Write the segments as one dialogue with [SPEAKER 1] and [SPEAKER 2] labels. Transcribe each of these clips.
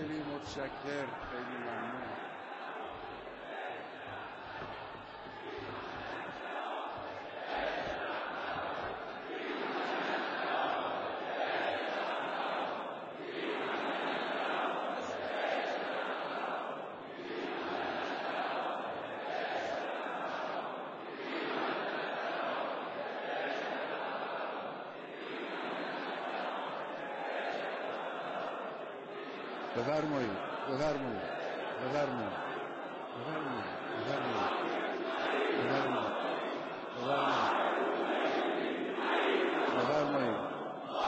[SPEAKER 1] خیلی متشکر، خیلی ممنون. بفرمایید بفرمایید بفرمایید بفرمایید بفرمایید بفرمایید بفرمایید.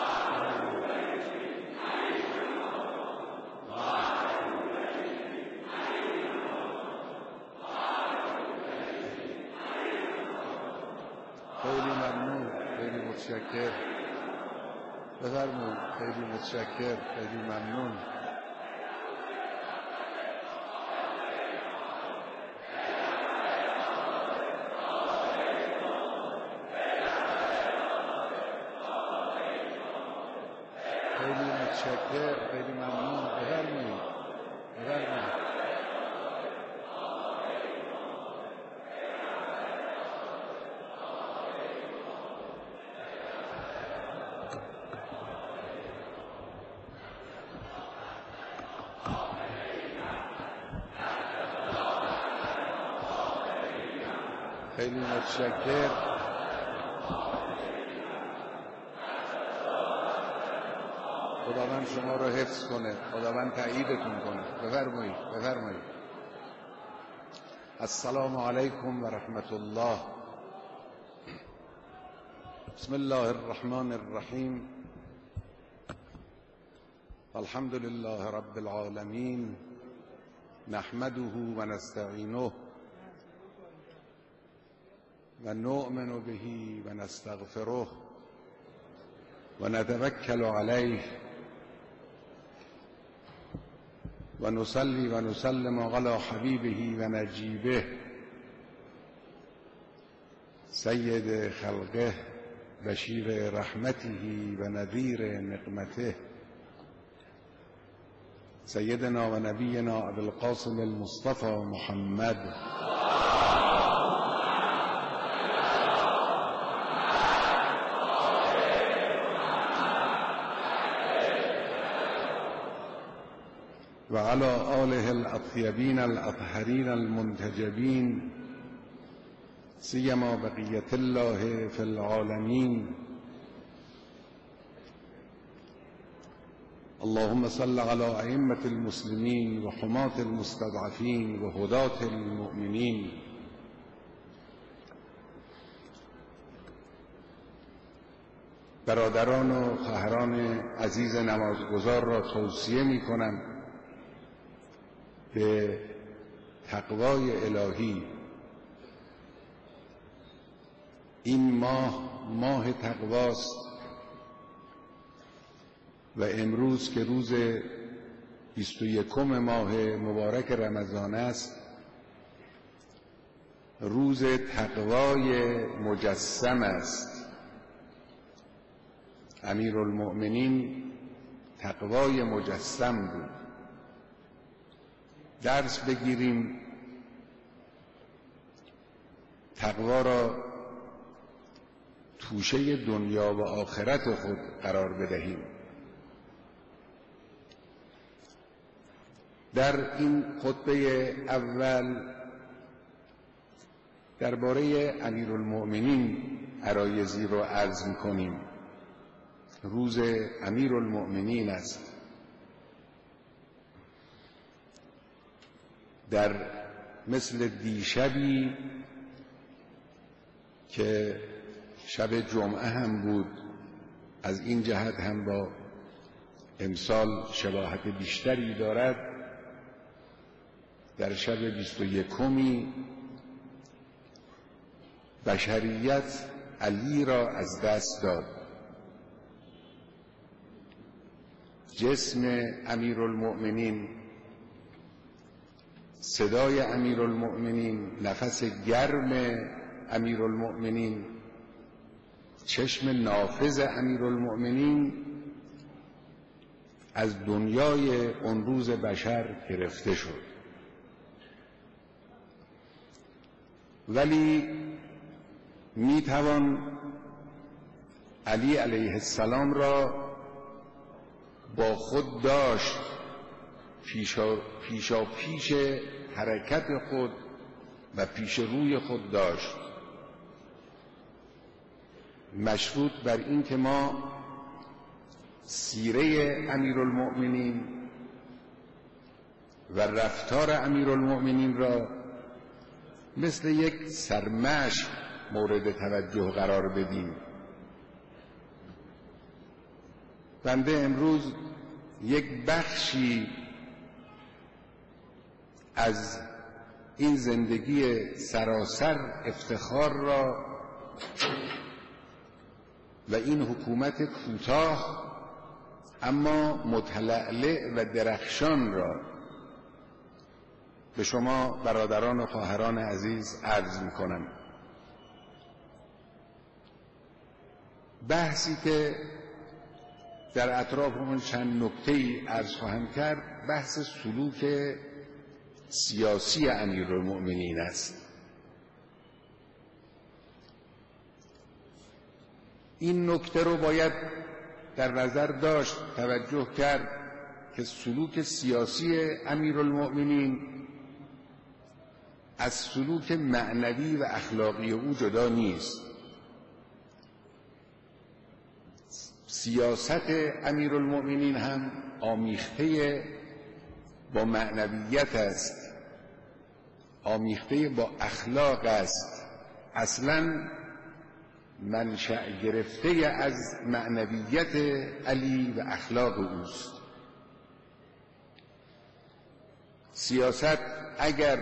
[SPEAKER 1] خیلی ممنون، خیلی متشکر. بفرمایید. خیلی متشکر، خیلی ممنون. خیلی ممنون. بفرمایید بفرمایید. خیلی متشکر. خداوند شما رو حفظ کنه، خداوند تأییدتون کنه. بفرمایید بفرمایید. السلام علیکم و رحمت الله. بسم الله الرحمن الرحیم. الحمد لله رب العالمین، نحمده و نستعینه و نؤمن به و نستغفره و نتوکل علیه و نصلی و نسلم علی حبیبه و نجیبه سید خلقه بشیر رحمته و نذیر نقمته سیدنا و نبینا ابوالقاسم المصطفى محمد و علی آله الاطیبین الاطهرین المنتجبین سیما بقیت الله فی العالمین. اللهم صل على ائمة المسلمین و حماة المستضعفین و هداة المؤمنین. برادران و خواهران عزیز نمازگزار را توصیه می کنم به تقوای الهی. این ماه تقواست و امروز که روز 21 ماه مبارک رمضان است، روز تقوای مجسم است. امیرالمؤمنین تقوای مجسم بود. درس بگیریم، تقوا را توشه دنیا و آخرت خود قرار بدهیم. در این خطبه اول درباره امیرالمؤمنین عرایضی رو عرض می‌کنیم. روز امیرالمؤمنین است. در مثل دیشبی که شب جمعه هم بود، از این جهت هم با امسال شباهت بیشتری دارد. در شب 21 بشریت علی را از دست داد. جسم امیرالمؤمنین، صدای امیرالمؤمنین، نفس گرم امیرالمؤمنین، چشم نافذ امیرالمؤمنین از دنیای اون روز بشر گرفته شد. ولی میتوان علی علیه السلام را با خود داشت، پیشا پیش حرکت خود و پیش روی خود داشت، مشروط بر این که ما سیره امیرالمؤمنین و رفتار امیرالمؤمنین را مثل یک سرمشق مورد توجه قرار بدیم. بنده امروز یک بخشی از این زندگی سراسر افتخار را و این حکومت کوتاه اما متلألئ و درخشان را به شما برادران و خواهران عزیز عرض می‌کنم. بحثی که در اطراف اون چند نکته‌ای عرض خواهم کرد بحث سلوک سیاسی امیرالمؤمنین است. این نکته رو باید در نظر داشت، توجه کرد که سلوک سیاسی امیرالمؤمنین از سلوک معنوی و اخلاقی او جدا نیست. سیاست امیرالمؤمنین هم آمیخته با معنویت است، آمیخته با اخلاق است، اصلاً منشأ گرفته از معنویت علی و اخلاق اوست. سیاست اگر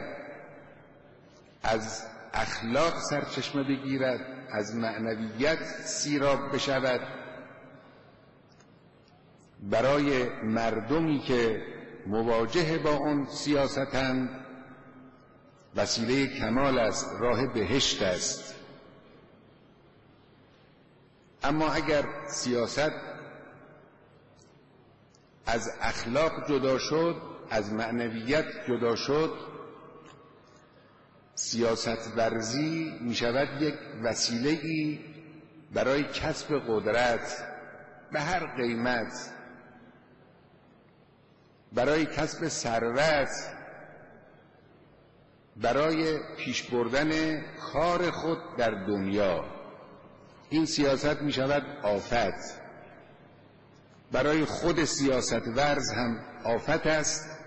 [SPEAKER 1] از اخلاق سرچشمه بگیرد، از معنویت سیراب بشود، برای مردمی که مواجه با اون سیاستند وسیله کمال است، راه بهشت است. اما اگر سیاست از اخلاق جدا شد، از معنویت جدا شد، سیاست ورزی می شود یک وسیله‌ای برای کسب قدرت به هر قیمت، برای کسب ثروت، برای پیش بردن کار خود در دنیا. این سیاست می شود آفت. برای خود سیاست ورز هم آفت است،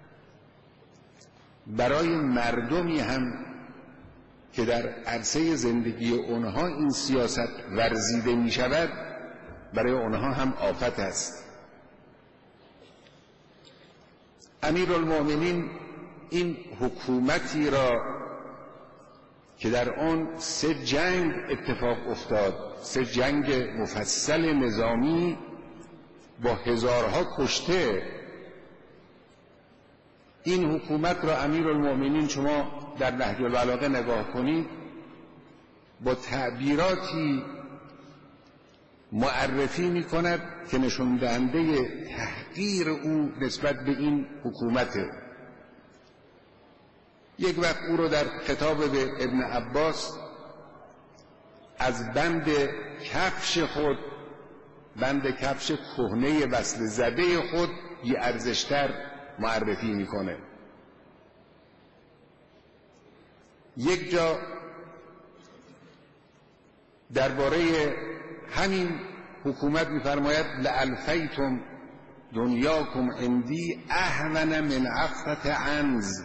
[SPEAKER 1] برای مردمی هم که در عرصه زندگی اونها این سیاست ورزیده می شود، برای اونها هم آفت است. امیرالمؤمنین این حکومتی را که در آن 3 جنگ اتفاق افتاد، 3 جنگ مفصل نظامی با هزارها کشته، این حکومت را امیرالمؤمنین شما در نهج البلاغه نگاه کنید، با تعبیراتی معرفی می کند که نشون دهنده تحقیر او نسبت به این حکومته. یک وقت او رو در خطاب به ابن عباس از بند کفش خود، بند کفش کهنه وصل زده خود بی ارزشتر معرفی میکنه. یک جا درباره همین حکومت میفرماید لألفیتم دنیاکم عندی اهون من عقفة عنز.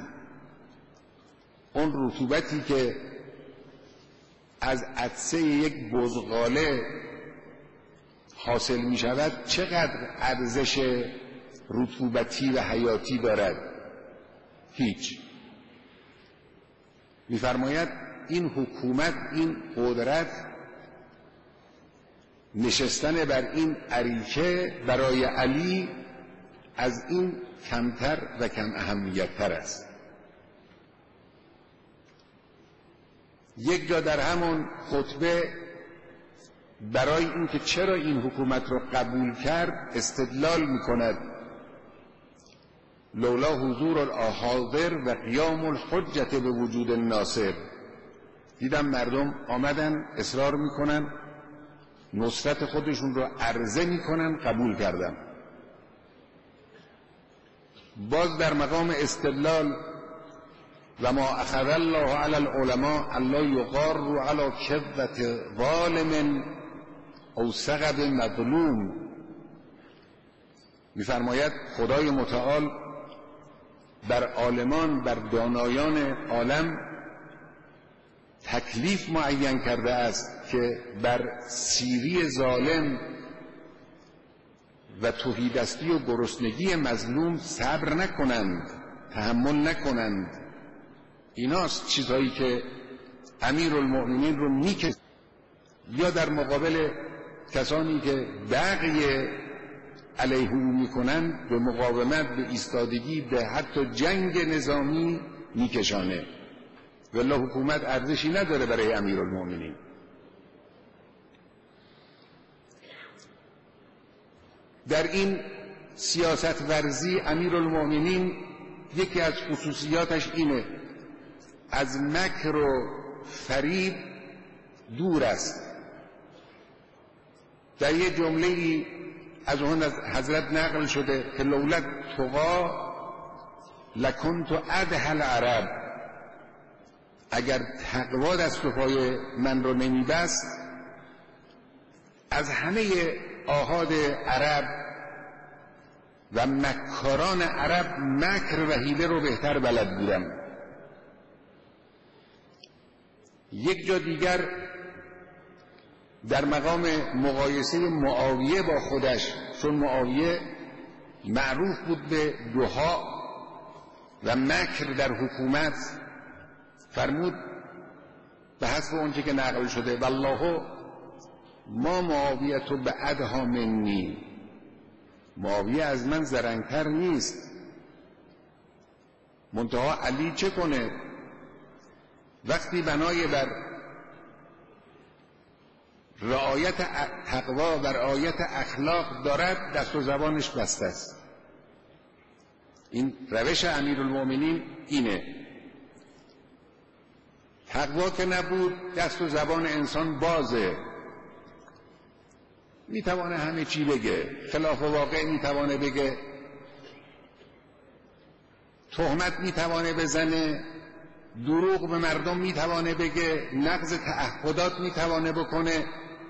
[SPEAKER 1] اون رطوبتی که از عطسه یک بزغاله حاصل می شود چقدر ارزش رطوبتی و حیاتی دارد؟ هیچ. می‌فرماید این حکومت، این قدرت، نشستن بر این اریکه برای علی از این کمتر و کم اهمیت‌تر است. یک جا در همون خطبه برای اینکه چرا این حکومت رو قبول کرد استدلال می‌کند لولا حضور الاحاضر و قیام الحجت به وجود الناصر. دیدم مردم آمدن اصرار میکنن، نصرت خودشون رو عرضه میکنن، قبول کردم. باز در مقام استدلال و ما اخذ الله علی العلماء الله یغار علی کذبة ظالم او سغب مظلوم، میفرماید خدای متعال بر عالمان، بر دانایان عالم تکلیف معین کرده است که بر سیری ظالم و تهیدستی و گرسنگی مظلوم صبر نکنند، تحمل نکنند. ایناست چیزهایی که امیرالمؤمنین رو میکشد، یا در مقابل کسانی که بغی علیه او میکنند به مقاومت، به ایستادگی، به حتی جنگ نظامی میکشانه. والله حکومت ارزشی نداره برای امیرالمؤمنین. در این سیاست ورزی امیرالمؤمنین یکی از خصوصیاتش اینه از مکر و فریب دور است. در یه جمله‌ای از اون از حضرت نقل شده که لولا تقا لکنت ادهى العرب، اگر تقوا دست و پای من رو نمیبست از همه آحاد عرب و مکاران عرب مکر و حیله رو بهتر بلد بودم. یک جا دیگر در مقام مقایسه معاویه با خودش، چون معاویه معروف بود به دهاء و مکر در حکومت، فرمود به حسب اونچه که نقل شده والله ما معاویه تو به ادها منی، معاویه از من زرنگتر نیست. منتها علی چه کنه؟ وقتی بنای بر رعایت تقوا و رعایت اخلاق دارد دست و زبانش بسته است. این روش امیرالمؤمنین اینه. تقوا که نبود دست و زبان انسان بازه، میتوانه همه چی بگه، خلاف واقع میتوانه بگه، تهمت میتوانه بزنه، دروغ به مردم میتوانه بگه، نقض تعهدات میتوانه بکنه،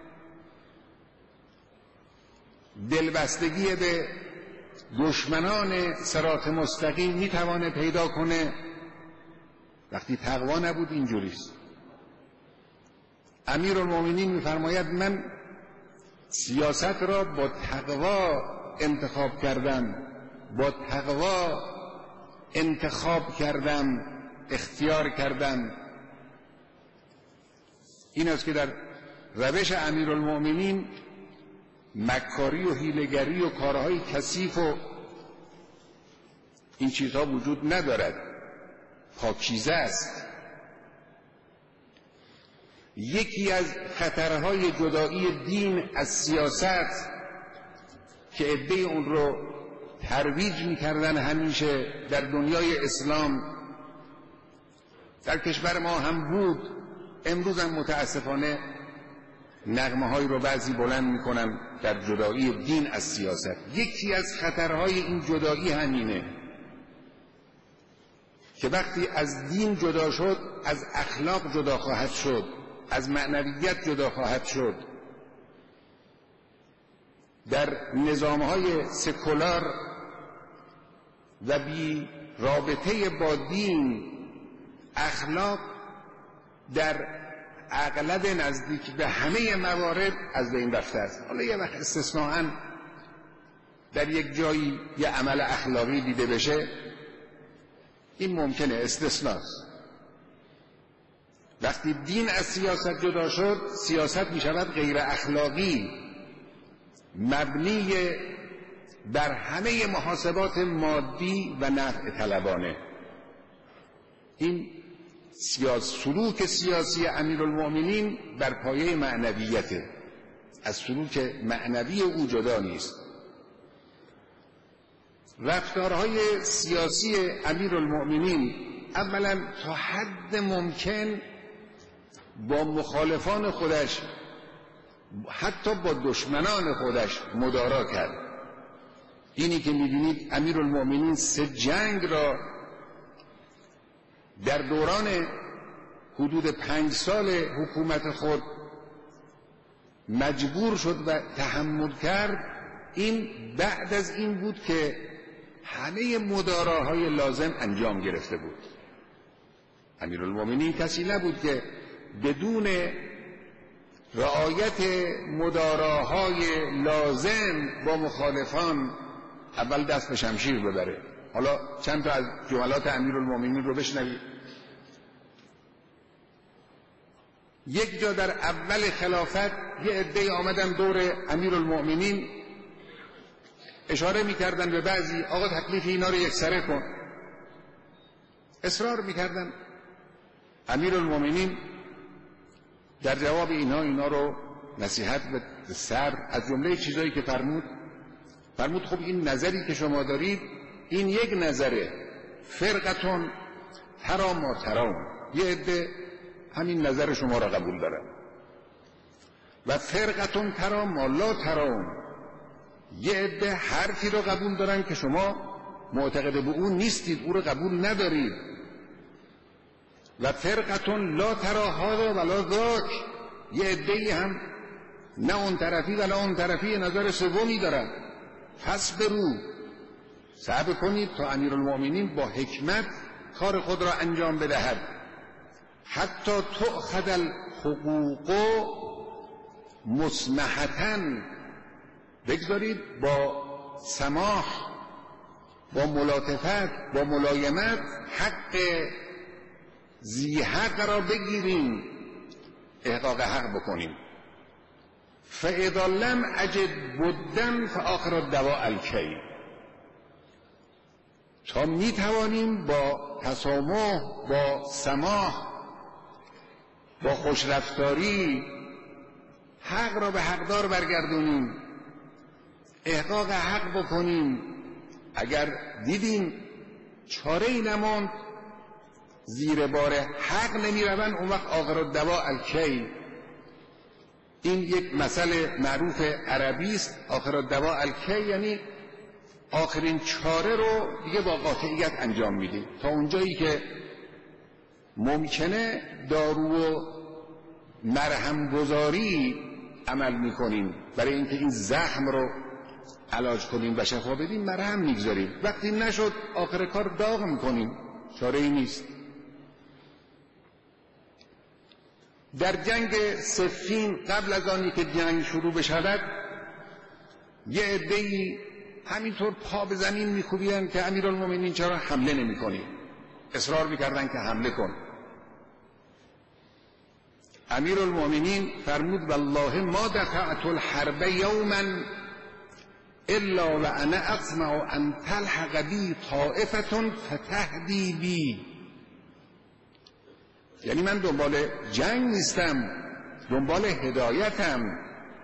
[SPEAKER 1] دلبستگی به دشمنان صراط مستقیم میتوانه پیدا کنه. وقتی تقوا نبود اینجوریست. امیرالمؤمنین میفرماید من سیاست را با تقوا انتخاب کردم، با تقوا انتخاب کردم، اختیار کردم. این است که در روش امیرالمؤمنین مکاری و حیله‌گری و کارهای کثیف و این چیزها وجود ندارد، پاکیزه است. یکی از خطرهای جدایی دین از سیاست که عده‌ای اون رو ترویج می‌کردن همیشه در دنیای اسلام، در کشور ما هم بود، امروز هم متاسفانه نغمه‌هایی رو بعضی بلند می‌کنن در جدایی دین از سیاست. یکی از خطرهای این جدایی همینه که وقتی از دین جدا شد از اخلاق جدا خواهد شد، از معنویت جدا خواهد شد. در نظام‌های سکولار و بی رابطه با دین اخلاق در اغلب نزدیک به همه موارد از بین رفته است. حالا یه وقت استثناءً در یک جایی یه عمل اخلاقی دیده بشه، این ممکنه، استثناست. وقتی دین از سیاست جدا شد، سیاست می شود غیر اخلاقی، مبنی بر همه محاسبات مادی و نفع طلبانه. این سلوک سیاسی امیرالمؤمنین بر پایه معنویته، از سلوک معنوی او جدا نیست. رفتارهای سیاسی امیرالمؤمنین اولا تا حد ممکن با مخالفان خودش، حتی با دشمنان خودش مدارا کرد. اینی که می‌بینید امیرالمؤمنین 3 جنگ را در دوران حدود 5 سال حکومت خود مجبور شد و تحمل کرد، این بعد از این بود که همه مداراهای لازم انجام گرفته بود. امیرالمؤمنین کسی نبود که بدون رعایت مداراهای لازم با مخالفان اول دست به شمشیر ببره. حالا چند تا از جملات امیرالمؤمنین رو بشنوید. یک جا در اول خلافت یه عده آمدن دور امیرالمؤمنین اشاره میکردن به بعضی، آقا تکلیف اینا رو یکسره کن. اصرار میکردن. امیرالمؤمنین در جواب اینا رو نصیحت به سر، از جمله چیزایی که فرمود خب این نظری که شما دارید این یک نظره، فرقتون ترا ما ترون، یه عده همین نظر شما را قبول دارن، و فرقتون ترا ما لا ترون، یه عده حرفی رو قبول دارن که شما معتقد به اون نیستید، او رو قبول ندارید. و فرقتون لا ترا هذا ولا ذاک، یه عده‌ای هم نه اون طرفی و نه اون طرفی نظر سومی دارن. فاصبروا، صبر کنید تا امیرالمؤمنین با حکمت کار خود را انجام بدهد. حتی تؤخذ الحقوق مسمحةً، بگذارید با سماح، با ملاطفت، با ملایمت حق ذی حق را بگیریم، احقاق حق بکنیم. فاذا لم اجد بدا فآخر الدواء الکی، تا میتوانیم با تسامح، با سماح، با خوشرفتاری حق را به حقدار برگردونیم، احقاق حق بکنیم. اگر دیدیم چاره ای نماند، زیر بار حق نمیروند، اون وقت آخر الدواء الکی. این یک مسئله معروف عربی است. آخر الدواء الکی یعنی آخرین چاره رو دیگه با قاطعیت انجام میدیم. تا اونجایی که ممکنه دارو و مرهم گذاری عمل میکنیم برای اینکه این زخم رو علاج کنیم و شفا بدیم، مرهم میگذاریم. وقتی نشد آخر کار داغ میکنیم، چاره ای نیست. در جنگ صفین قبل از آنی که جنگ شروع بشود، یه عده‌ای همینطور پا به زمین میکوبیدن که امیرالمؤمنین چرا حمله نمی‌کنی؟ اصرار میکردن که حمله کن. امیرالمؤمنین فرمود والله ما دفعت الحرب یوما الا وانا اطمع ان تلحق بی طائفه فتهدی بی. یعنی من دنبال جنگ نیستم، دنبال هدایتم.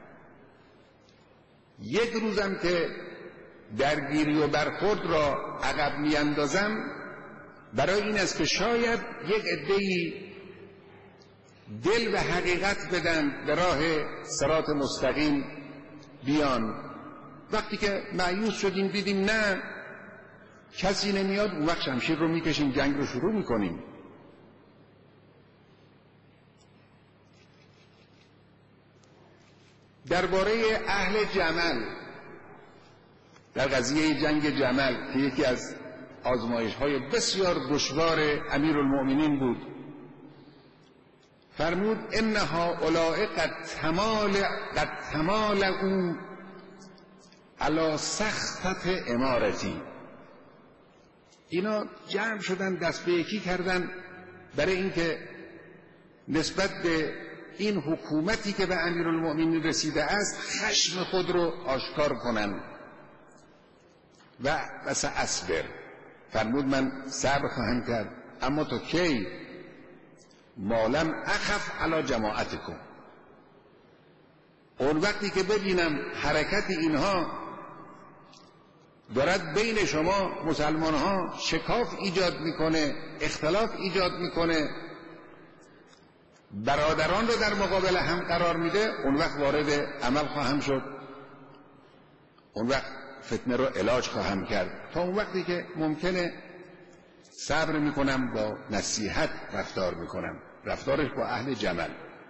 [SPEAKER 1] یک روزم که درگیری و برخورد را عقب میاندازم برای این است که شاید یک عده‌ای دل به حقیقت بدن، به راه صراط مستقیم بیان. وقتی که مایوس شدیم دیدیم نه کسی نمیاد، اون وقت شمشیر رو میکشیم، جنگ رو شروع میکنیم. درباره اهل جمل، در قضیه جنگ جمل که یکی از آزمایش‌های بسیار دشوار امیرالمؤمنین بود، فرمود ان هؤلاء قد تمالؤوا علی سخطة امارتی. اینا جمع شدن، دست به یکی کردن برای اینکه نسبت به این حکومتی که به امیرالمؤمنین رسیده است خشم خود رو آشکار کنن. و بس اصبر، فرمود من صبر خواهم کرد، اما تا کی؟ مالم اخف علی جماعتکم، اون وقتی که ببینم حرکت اینها دارد بین شما مسلمان ها شکاف ایجاد میکنه، اختلاف ایجاد میکنه، برادران رو در مقابل هم قرار میده، اون وقت وارد عمل خواهم شد، اون وقت فتنه رو علاج خواهم کرد. تا اون وقتی که ممکنه صبر میکنم، با نصیحت رفتار میکنم، رفتارش با اهل جمل.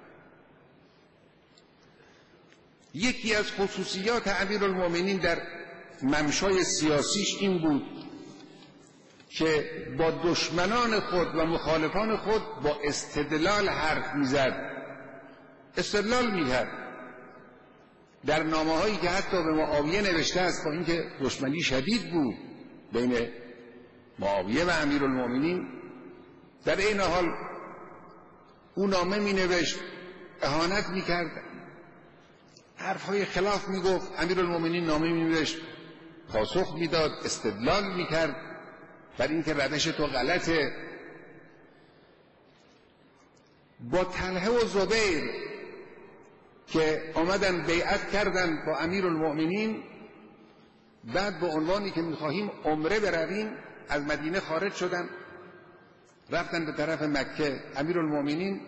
[SPEAKER 1] یکی از خصوصیات امیرالمومنین در ممشای سیاسیش این بود که با دشمنان خود و مخالفان خود با استدلال حرف میزد، استدلال میکرد. در نامه هایی که حتی به معاویه نوشته است، با اینکه دشمنی شدید بود بین معاویه و امیرالمومنین، در این حال او نامه می نوشت، اهانت می کرد، حرفهای خلاف می گفت. امیرالمومنین نامه می نوشت، پاسخ می داد، استدلال می کرد بر اینکه روش تو غلطه. با طلحه و زبیر که آمدن بیعت کردن با امیرالمومنین، بعد به عنوانی که می‌خواهیم عمره برویم از مدینه خارج شدن، رفتن به طرف مکه. امیرالمومنین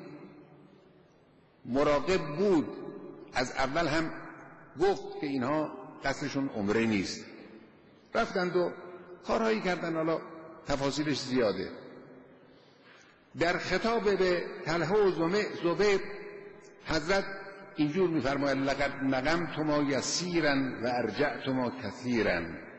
[SPEAKER 1] مراقب بود، از اول هم گفت که اینها قصدشون عمره نیست. رفتند و کارهایی کردن، حالا تفاصیلش زیاده. در خطاب به طلحه و زبیر حضرت اینجور می‌فرماید: لقد نقمتما یسیرا و ارجعتما کثیرا.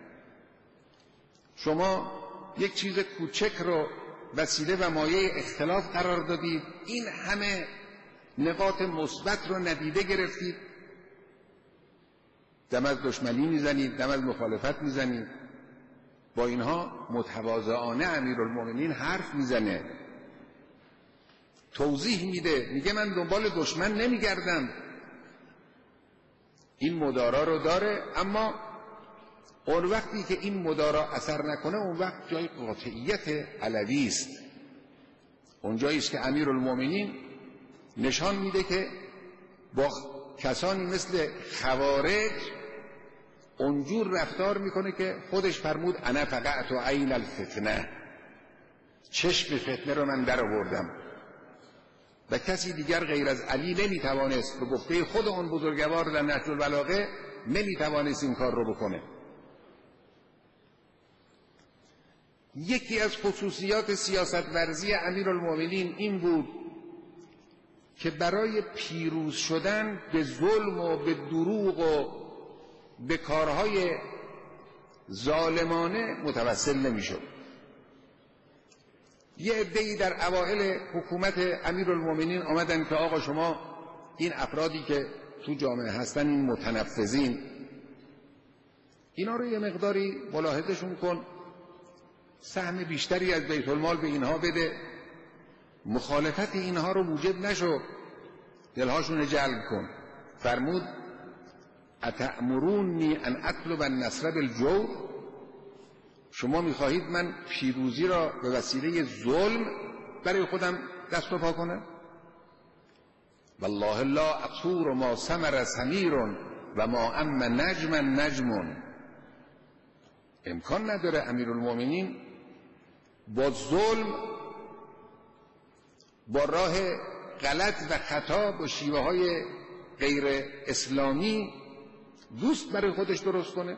[SPEAKER 1] شما یک چیز کوچک رو وسیله و مایه اختلاف قرار دادید، این همه نقاط مثبت رو ندیده گرفتید، دم از دشمنی میزنید، دم از مخالفت میزنید. با اینها متواضعانه امیرالمومنین حرف میزنه، توضیح میده، میگه من دنبال دشمن نمیگردم، این مدارا رو داره، اما اون وقتی که این مدارا اثر نکنه، اون وقت جای قاطعیت علوی است. اون جایی است که امیرالمومنین نشان میده که با کسانی مثل خوارج اونجور رفتار میکنه که خودش فرمود: انا فقعت عین الفتنه، چشم فتنه رو من در آوردم و کسی دیگر غیر از علی نمیتوانست، به گفته خود اون بزرگوار در نهج البلاغه، نمیتوانست این کار رو بکنه. یکی از خصوصیات سیاست ورزی امیرالمومنین این بود که برای پیروز شدن به ظلم و به دروغ و به کارهای ظالمانه متوسل نمیشد. یه عده‌ای در اوائل حکومت امیرالمومنین آمدن که آقا شما این افرادی که تو جامعه هستن، این متنفذین، اینا رو یه مقداری ملاحظهشون کن، سهم بیشتری از بیت المال به اینها بده، مخالفت اینها رو موجب نشو، دلهاشون جلب کن. فرمود: اتأمرونی ان اطلب النصر بالجور، شما میخواهید من پیروزی را به وسیله ظلم برای خودم دست و پا کنم؟ والله لا اقصور ما ثمر ثمیر و ما اما نجم نجم. امکان نداره امیرالمومنین با ظلم، با راه غلط و خطا، با شیوه های غیر اسلامی دوست برای خودش درست کنه.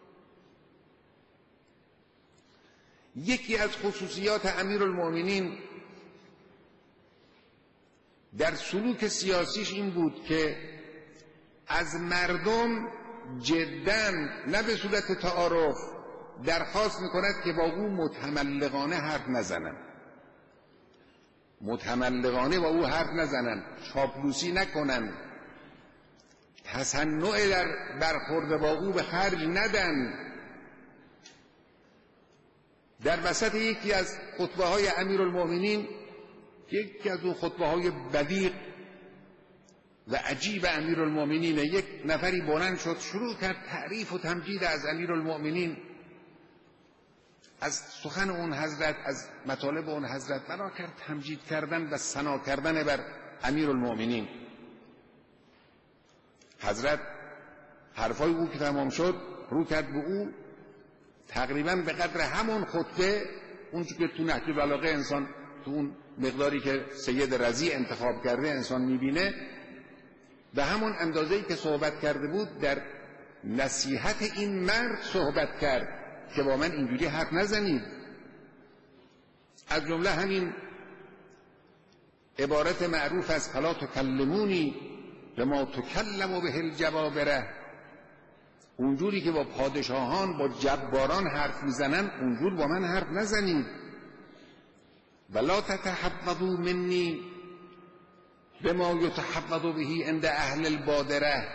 [SPEAKER 1] یکی از خصوصیات امیرالمومنین در سلوک سیاسیش این بود که از مردم جداً، نه به صورت تعارف، درخواست میکند که با او متملقانه حرف نزنن، متملقانه با او حرف نزنن، چاپلوسی نکنن، تصنع در برخورد با او به خرج ندن. در وسط یکی از خطبه های امیرالمومنین، یکی از اون خطبه های بدیع و عجیب امیرالمومنین، یک نفری بلند شد شروع کرد تعریف و تمجید از امیرالمومنین، از سخن اون حضرت، از مطالب اون حضرت بنا کرد تمجید کردن و ثنا کردن بر امیرالمومنین. حضرت حرفای او که تمام شد رو کرد به او تقریبا به قدر همون خطبه، اون که تو نهج البلاغه انسان تو اون مقداری که سید رضی انتخاب کرده انسان میبینه، به همون اندازه‌ای که صحبت کرده بود در نصیحت این مرد صحبت کرد که با من اینجوری حرف نزنید. از جمله همین عبارت معروف از فلا تکلمونی بما تکلم به الجبابره، اونجوری که با پادشاهان با جباران حرف میزنن اونجور با من حرف نزنید. ولا تتحفظوا منی بما یتحفظ به عند اهل البادره،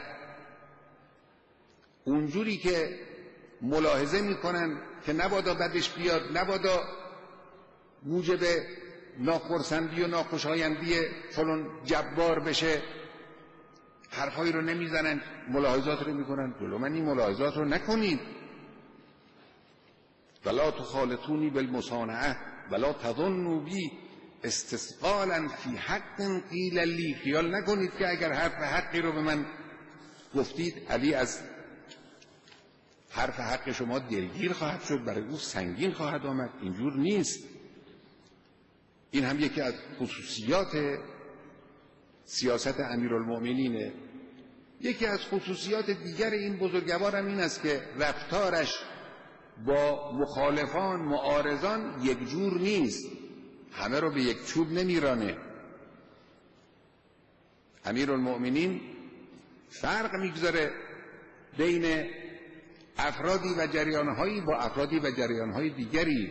[SPEAKER 1] اونجوری که ملاحظه میکنن که نبادا بدش بیاد، نبادا موجب ناخرسندی و ناخوشایندی فلان جبار بشه، حرفایی رو نمیزنن، ملاحظات رو میکنن. جلو من این ملاحظات رو نکنید. ولا تخالطونی بالمصانعه ولا تظنوا بی استثقالا فی حق قیل لی، خیال نکنید که اگر حرف حقی رو به من گفتید علی از حرف حق شما دلگیر خواهد شد، برای او سنگین خواهد آمد. اینجور نیست. این هم یکی از خصوصیات سیاست امیرالمؤمنینه. یکی از خصوصیات دیگر این بزرگوار هم این است که رفتارش با مخالفان معارضان یک جور نیست، همه رو به یک چوب نمیرانه. امیرالمؤمنین فرق میگذاره بین افرادی و جریانهایی با افرادی و جریانهای دیگری.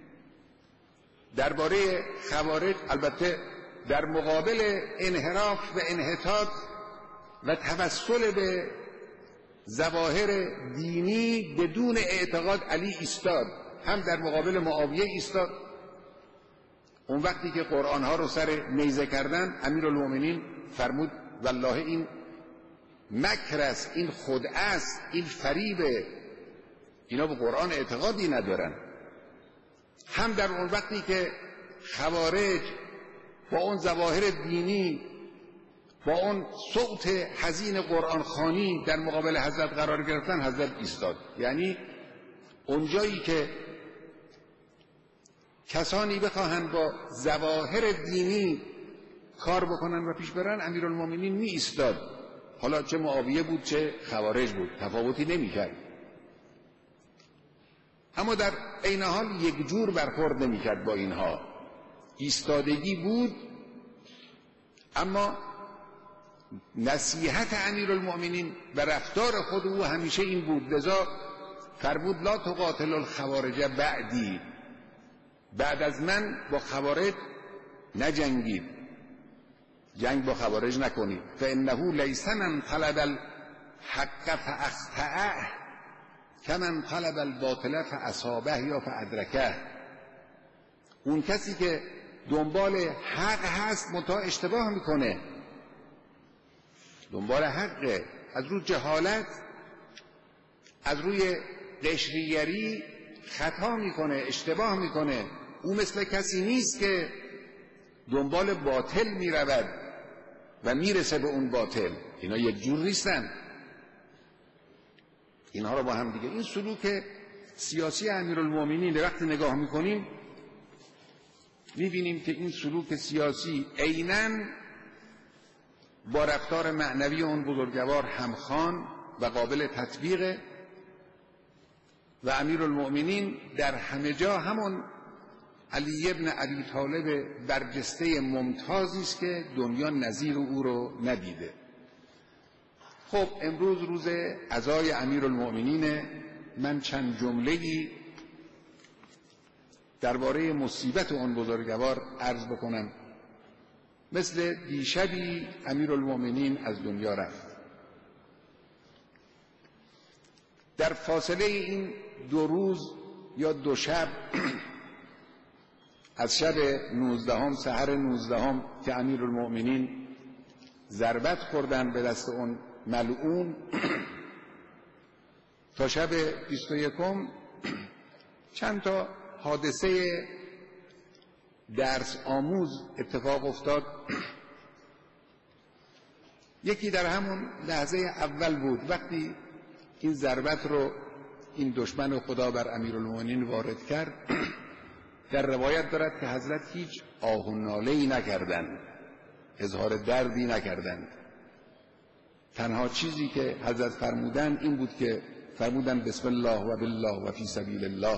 [SPEAKER 1] درباره خوارج البته در مقابل انحراف و انحطاط و توسل به ظواهر دینی بدون اعتقاد علی ایستاد، هم در مقابل معاویه ایستاد. اون وقتی که قرآنها رو سر نیزه کردن امیرالمؤمنین فرمود والله این مکر است، این خدعه است، این فریبه، اینا به قرآن اعتقادی ندارن. هم در اون وقتی که خوارج با اون ظواهر دینی، با اون صوت حزین قرآن خوانی در مقابل حضرت قرار گرفتن، حضرت ایستاد. یعنی اونجایی که کسانی بخواهند با ظواهر دینی کار بکنن و پیش برن، امیرالمؤمنین می ایستاد. حالا چه معاویه بود چه خوارج بود، تفاوتی نمی کرد. اما در عین حال یک جور برخورد نمی کرد با اینها. ایستادگی بود، اما نصیحت امیرالمؤمنین و رفتار خود او همیشه این بود. لذا فرمود لا تقاتل الخوارج بعدی، بعد از من با خوارج نجنگید، جنگ با خوارج نکنید. فانه لیس من طلب الحق فاخطأه کمن طلب الباطل فاصابه یا فادرکه. اون کسی که دنبال حق هست منتها اشتباه میکنه، دنبال حقه، از روی جهالت، از روی قشریگری خطا میکنه، اشتباه میکنه. او مثل کسی نیست که دنبال باطل میرود و میرسه به اون باطل. اینا یک جور نیستن. اینها رو با هم دیگه، این سلوک سیاسی امیرالمؤمنین وقتی نگاه میکنیم میبینیم که این سلوک سیاسی عیناً با رفتار معنوی اون بزرگوار همخوان و قابل تطبیقه. و امیرالمؤمنین در همه جا همون علی ابن ابی طالب برجسته ممتازی است که دنیا نظیر او رو ندیده. خب امروز روز عزای امیرالمؤمنین، من چند جمله‌ای درباره مصیبت اون بزرگوار عرض بکنم. مثل دیشبی امیرالمؤمنین از دنیا رفت. در فاصله این 2 روز یا 2 شب از شب 19 سحر 19 که امیرالمؤمنین ضربت خوردن به دست اون ملعون تا شب 21 چند تا حادثه درس آموز اتفاق افتاد. یکی در همون لحظه اول بود، وقتی این ضربت رو این دشمن خدا بر امیرالمومنین وارد کرد، در روایت دارد که حضرت هیچ آه و ناله‌ای نکردند، اظهار دردی نکردند. تنها چیزی که حضرت فرمودند این بود که فرمودند بسم الله و بالله و فی سبیل الله.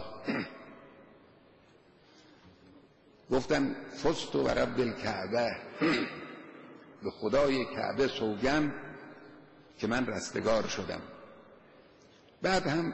[SPEAKER 1] گفتن فزت و رب الکعبه، به خدای کعبه سوگند که من رستگار شدم. بعد هم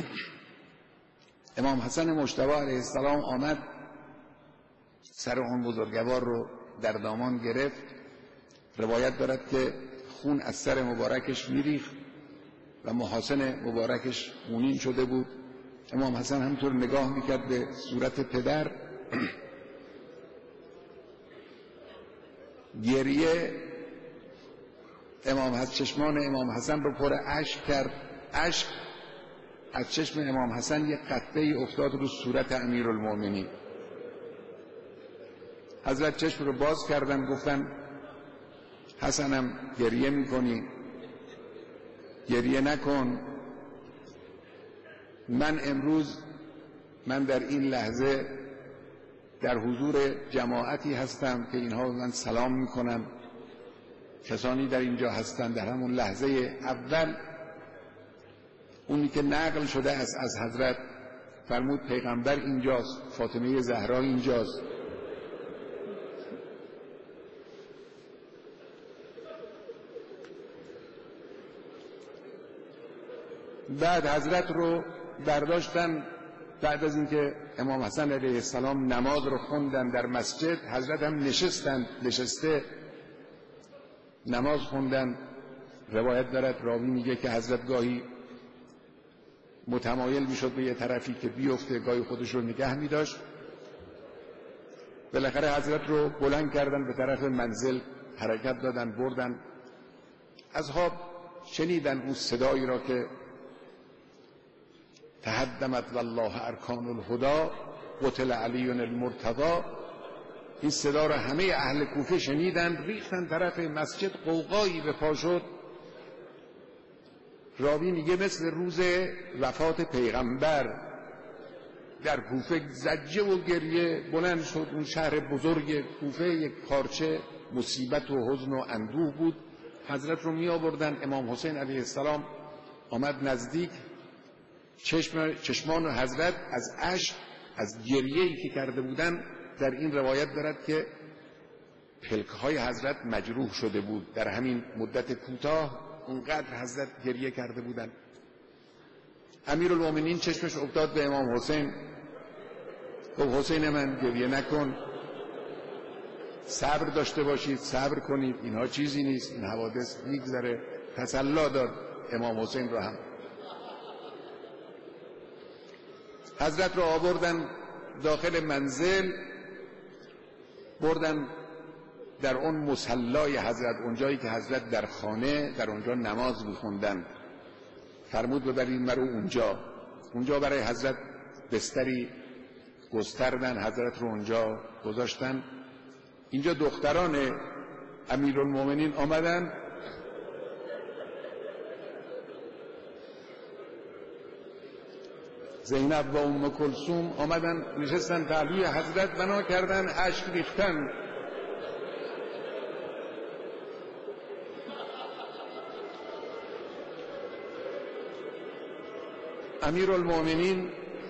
[SPEAKER 1] امام حسن مجتبی علیه السلام آمد، سر اون بزرگوار رو در دامان گرفت. روایت دارد که خون از سر مبارکش میریخت و محاسن مبارکش خونین شده بود. امام حسن همطور نگاه میکرد به صورت پدر. گریه چشمان امام حسن رو پر اشک کرد. اشک از چشم امام حسن یک قطره افتاد رو صورت امیرالمومنین. حضرت چشم رو باز کردن، گفتن حسنم گریه میکنی؟ گریه نکن. من امروز در این لحظه در حضور جماعتی هستم که اینها من سلام میکنم. کسانی در اینجا هستند در همون لحظه اول اونی که نقل شده از حضرت فرمود پیغمبر اینجاست، فاطمه زهرا اینجاست. بعد حضرت رو برداشتن. بعد از اینکه امام حسن علیه السلام نماز رو خوندن در مسجد، حضرت هم نشسته نماز خوندن. روایت دارد، راوی میگه که حضرت گاهی متمایل میشد به یه طرفی که بیفته، گاهی خودش رو نگه میداشت. بالاخره حضرت رو بلند کردن، به طرف منزل حرکت دادن، بردن. اصحاب شنیدن اون صدایی را که تهدمت والله ارکان الهدی قتل علی المرتضی. این صدا را همه اهل کوفه شنیدن، ریختن طرف مسجد، قوقایی به پا شد. راوی میگه مثل روز وفات پیغمبر در کوفه زجه و گریه بلند شد. اون شهر بزرگ کوفه یک پارچه مصیبت و حزن و اندوه بود. حضرت رو می آوردن. امام حسین علیه السلام آمد نزدیک. چشمان حضرت از اشک، از گریه‌ای که کرده بودن، در این روایت دارد که پلک‌های حضرت مجروح شده بود. در همین مدت کوتاه اونقدر حضرت گریه کرده بودن. امیرالمومنین چشمش افتاد به امام حسین. گفت حسین من گریه نکن، صبر داشته باشید، صبر کنید، اینها چیزی نیست، این حوادث میگذره. تسلی داد امام حسین رو هم. حضرت رو آوردن داخل منزل، بردن در اون مصلای حضرت، اونجایی که حضرت در خانه در اونجا نماز میخوندن. فرمود ببرید مرو اونجا برای حضرت بستری گستردن، حضرت رو اونجا گذاشتن. اینجا دختران امیرالمومنین آمدن، زینب و ام کلثوم آمدن نشستن پهلوی حضرت، بنا کردن، اشک ریختن. امیرالمومنین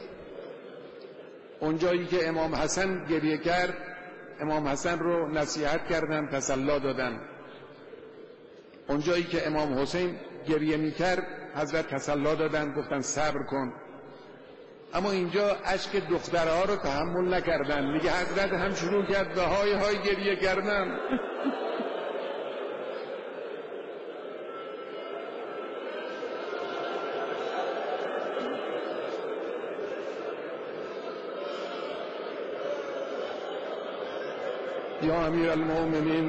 [SPEAKER 1] اونجایی که امام حسن گریه کرد، امام حسن رو نصیحت کردن، تسلی دادن. اونجایی که امام حسین گریه میکرد، حضرت تسلی دادن، گفتن صبر کن. اما اینجا اشک دخترها رو تحمل نکردن. میگه حضرت هم شروع کرد به های های گریه کردن. یا امیرالمومنین،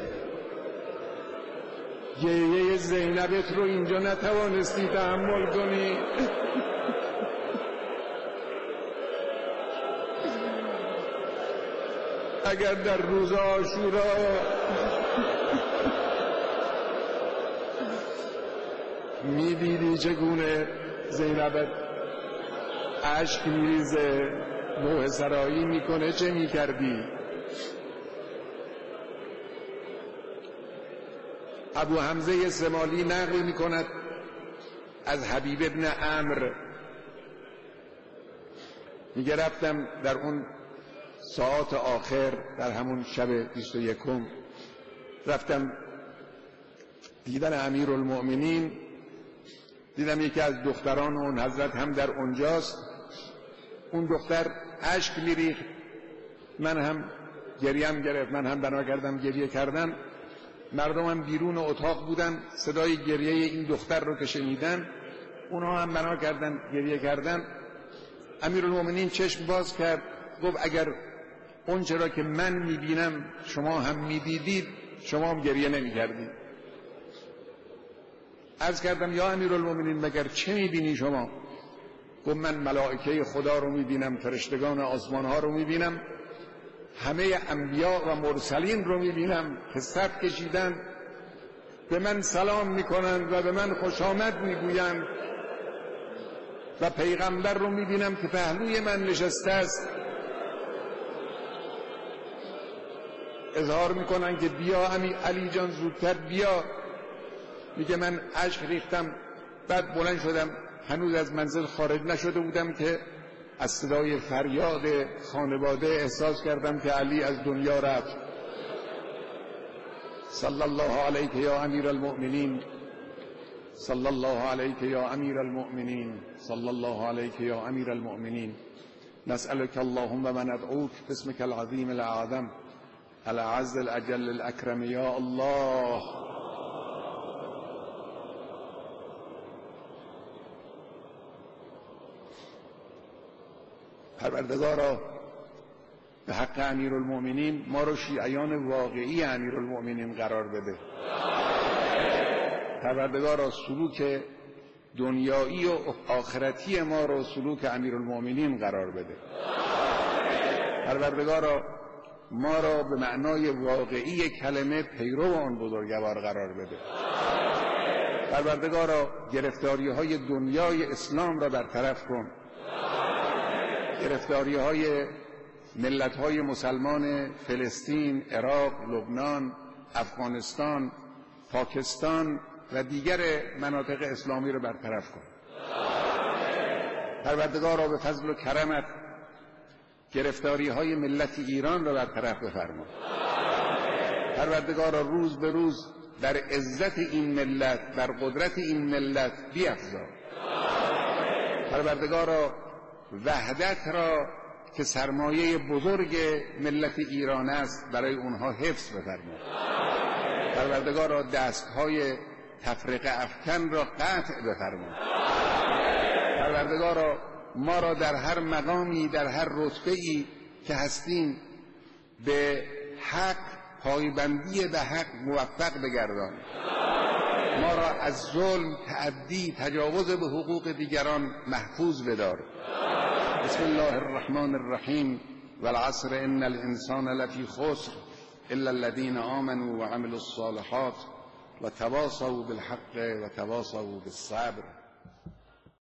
[SPEAKER 1] گریه زینبت رو اینجا نتوانستی تحمل کنی. اگر در روز عاشورا می‌دیدی چگونه زینبت اشک میریزه، نوحه سرایی میکنه، چه میکردی؟ ابو حمزه سمالی نقل میکند از حبیب ابن عمرو، میگه رفتم در اون ساعات آخر، در همون شب 21 رفتم دیدن امیرالمؤمنین، دیدم یکی از دختران اون حضرت هم در اونجاست. اون دختر اشک میریخت، من هم گریم گرفت، من هم بنا کردم گریه کردم. مردم هم بیرون اتاق بودن، صدای گریه این دختر رو که شنیدن اونها هم بنا کردن گریه کردن. امیرالمؤمنین چشم باز کرد، گفت اگر اون چرا که من میبینم شما هم میدیدید شما هم گریه نمیکردید. عرض کردم یا امیرالمؤمنین مگر چه میبینی شما؟ گفت من ملائکه خدا رو میبینم، فرشتگان آسمان ها رو میبینم، همه انبیا و مرسلین رو میبینم که صف کشیدن، به من سلام میکنند و به من خوش آمد میگویند و پیغمبر رو میبینم که پهلوی من نشسته است، اظهار میکنن که بیا علی جان زودتر بیا. میگه من اشک ریختم، بعد بلند شدم، هنوز از منزل خارج نشده بودم که از صدای فریاد خانواده احساس کردم که علی از دنیا رفت. صلی الله علیک یا امیر المؤمنین، صلی الله علیک یا امیر المؤمنین، صلی الله علیک یا امیر المؤمنین. نسألك اللهم و ندعوك باسمك العظیم الاعظم الاعز الاجل الاکرم یا الله. پروردگارا به حق امیرالمؤمنین ما رو شیعیان واقعی امیرالمؤمنین قرار بده. پروردگارا سلوک دنیایی و آخرتی ما رو سلوک امیرالمؤمنین قرار بده. پروردگارا ما را به معنای واقعی کلمه پیرو آن بزرگوار قرار بده. پروردگارا گرفتاری های دنیای اسلام را برطرف کن، گرفتاری های ملت های مسلمان فلسطین، عراق، لبنان، افغانستان، پاکستان و دیگر مناطق اسلامی را برطرف کن. پروردگارا به فضل و کرمت گرفتاری های ملت ایران را برطرف بفرما. پروردگارا روز به روز در عزت این ملت، در قدرت این ملت بیفزا. پروردگارا وحدت را که سرمایه بزرگ ملت ایران است برای اونها حفظ بفرما. پروردگارا دستهای تفرقه افکن را قطع بفرما. پروردگارا ما را در هر مقامی، در هر رتبه‌ای که هستیم به حق، پایبندی به حق موفق بگردان. ما را از ظلم، تعدی، تجاوز به حقوق دیگران محفوظ بدار. بسم الله الرحمن الرحیم والعصر ان الانسان لفی خسر الا الذين آمنوا وعملوا الصالحات وتواصوا بالحق وتواصوا بالصبر.